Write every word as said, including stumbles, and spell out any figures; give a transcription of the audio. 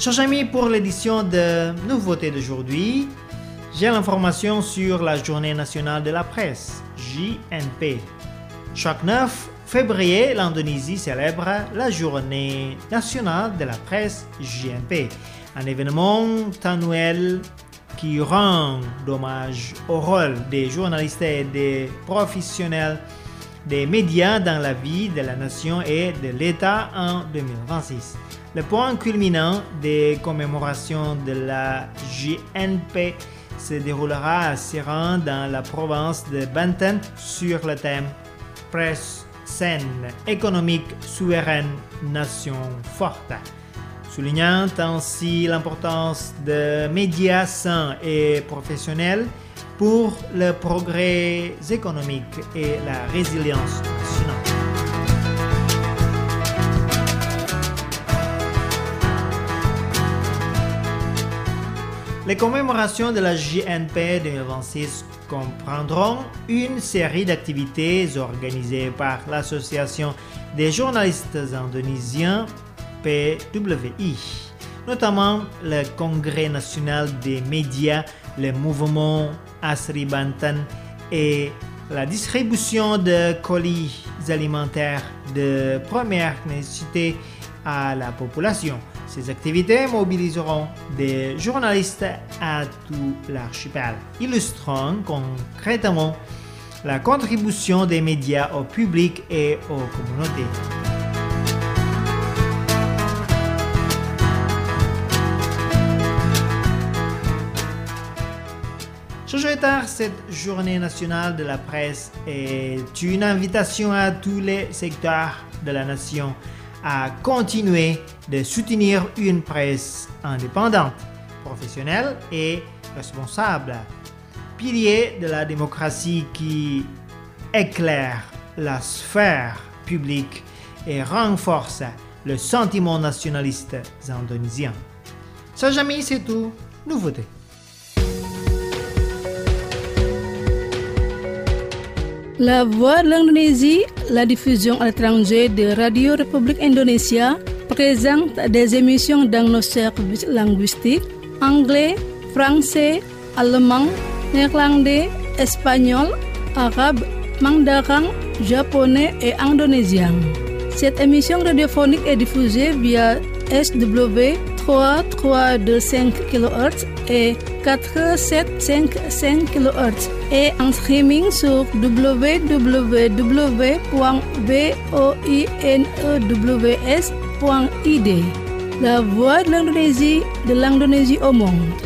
Chers amis, pour l'édition de Nouveautés d'aujourd'hui, j'ai l'information sur la Journée nationale de la presse, J N P. Chaque neuf février, l'Indonésie célèbre la Journée nationale de la presse, J N P, un événement annuel qui rend hommage au rôle des journalistes et des professionnels des médias dans la vie de la nation et de l'État en deux mille vingt-six. Le point culminant des commémorations de la J N P se déroulera à Serang dans la province de Banten sur le thème Presse saine, économique, souveraine, nation forte, soulignant ainsi l'importance de médias sains et professionnels pour le progrès économique et la résilience nationale. Les commémorations de la J N P deux mille vingt-six comprendront une série d'activités organisées par l'Association des journalistes indonésiens P W I, notamment le Congrès national des médias, le mouvement Asri Banten et la distribution de colis alimentaires de première nécessité à la population. Ces activités mobiliseront des journalistes à tout l'archipel, illustrant concrètement la contribution des médias au public et aux communautés. Chers, cette journée nationale de la presse est une invitation à tous les secteurs de la nation à continuer de soutenir une presse indépendante, professionnelle et responsable, pilier de la démocratie qui éclaire la sphère publique et renforce le sentiment nationaliste indonésien. Chers amis, c'est tout. Nouveauté. La Voix de l'Indonésie, la diffusion à l'étranger de Radio République Indonésia, présente des émissions dans nos services linguistiques anglais, français, allemand, néerlandais, espagnol, arabe, mandarin, japonais et indonésien. Cette émission radiophonique est diffusée via S W trois trois deux cinq kilohertz et quatre sept cinq cinq kilohertz et en streaming sur w w w point voinews point i d. La Voix de l'Indonésie, de l'Indonésie au monde.